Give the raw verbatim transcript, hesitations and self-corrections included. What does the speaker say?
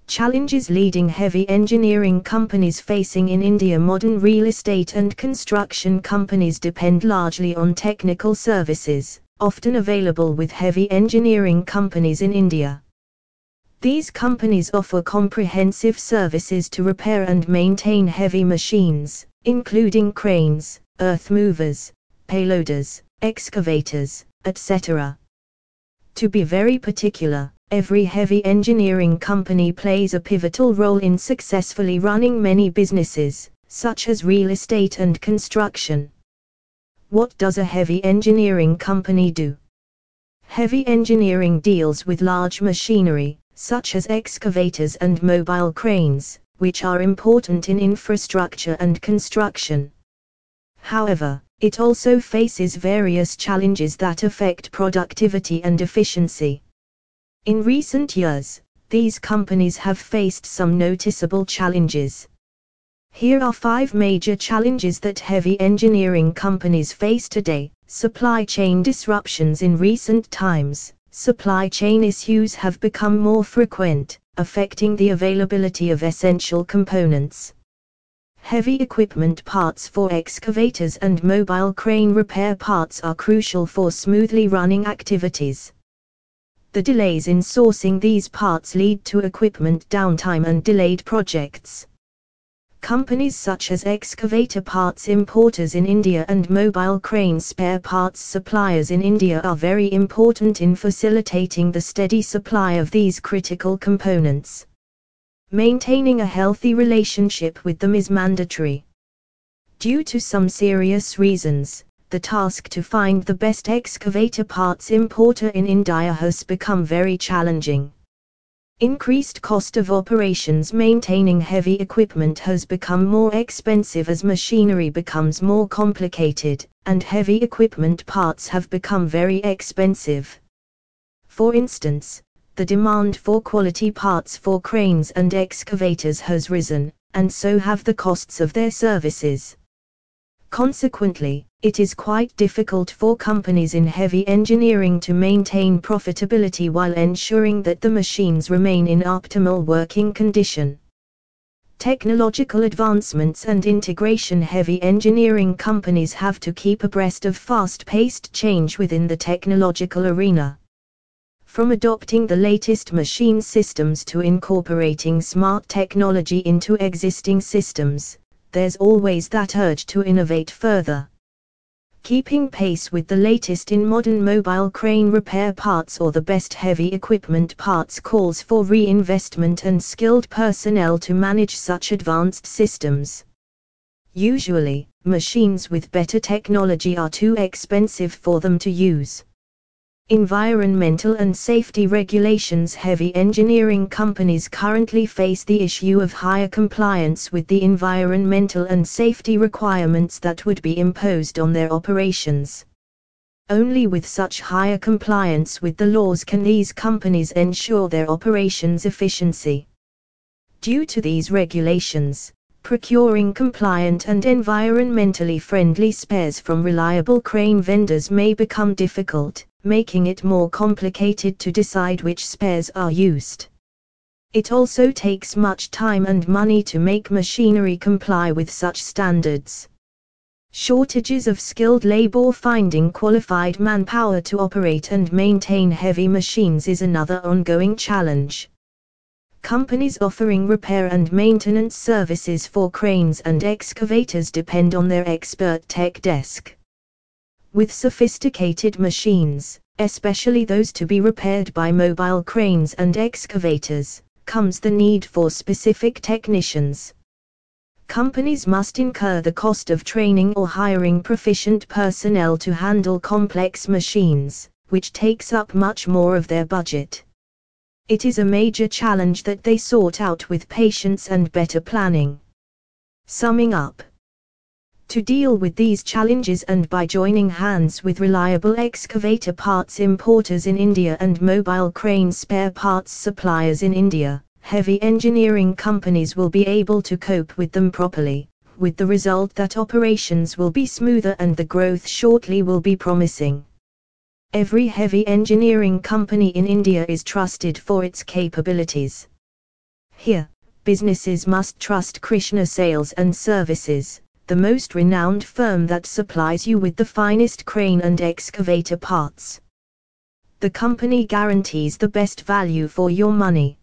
Challenges leading heavy engineering companies facing in India. Modern real estate and construction companies depend largely on technical services, often available with heavy engineering companies in India. These companies offer comprehensive services to repair and maintain heavy machines, including cranes, earth movers, payloaders, excavators, et cetera. To be very particular, every heavy engineering company plays a pivotal role in successfully running many businesses, such as real estate and construction. What does a heavy engineering company do? Heavy engineering deals with large machinery, such as excavators and mobile cranes, which are important in infrastructure and construction. However, it also faces various challenges that affect productivity and efficiency. In recent years, these companies have faced some noticeable challenges. Here are five major challenges that heavy engineering companies face today. Supply chain disruptions. In recent times, supply chain issues have become more frequent, affecting the availability of essential components. Heavy equipment parts. For excavators and mobile crane repair parts are crucial for smoothly running activities. The delays in sourcing these parts lead to equipment downtime and delayed projects. Companies such as excavator parts importers in India and mobile crane spare parts suppliers in India are very important in facilitating the steady supply of these critical components. Maintaining a healthy relationship with them is mandatory. Due to some serious reasons, the task to find the best excavator parts importer in India has become very challenging. Increased cost of operations. Maintaining heavy equipment has become more expensive as machinery becomes more complicated, and heavy equipment parts have become very expensive. For instance, the demand for quality parts for cranes and excavators has risen, and so have the costs of their services. Consequently, it is quite difficult for companies in heavy engineering to maintain profitability while ensuring that the machines remain in optimal working condition. Technological advancements and integration. Heavy engineering companies have to keep abreast of fast-paced change within the technological arena. From adopting the latest machine systems to incorporating smart technology into existing systems, there's always that urge to innovate further. Keeping pace with the latest in modern mobile crane repair parts or the best heavy equipment parts calls for reinvestment and skilled personnel to manage such advanced systems. Usually, machines with better technology are too expensive for them to use. Environmental and safety regulations. Heavy engineering companies currently face the issue of higher compliance with the environmental and safety requirements that would be imposed on their operations. Only with such higher compliance with the laws can these companies ensure their operations' efficiency. Due to these regulations, procuring compliant and environmentally friendly spares from reliable crane vendors may become difficult, making it more complicated to decide which spares are used. It also takes much time and money to make machinery comply with such standards. Shortages of skilled labor. Finding qualified manpower to operate and maintain heavy machines is another ongoing challenge. Companies offering repair and maintenance services for cranes and excavators depend on their expert tech desk. With sophisticated machines, especially those to be repaired by mobile cranes and excavators, comes the need for specific technicians. Companies must incur the cost of training or hiring proficient personnel to handle complex machines, which takes up much more of their budget. It is a major challenge that they sort out with patience and better planning. Summing up, to deal with these challenges and by joining hands with reliable excavator parts importers in India and mobile crane spare parts suppliers in India, heavy engineering companies will be able to cope with them properly, with the result that operations will be smoother and the growth shortly will be promising. Every heavy engineering company in India is trusted for its capabilities. Here, businesses must trust Krishna Sales and Services, the most renowned firm that supplies you with the finest crane and excavator parts. The company guarantees the best value for your money.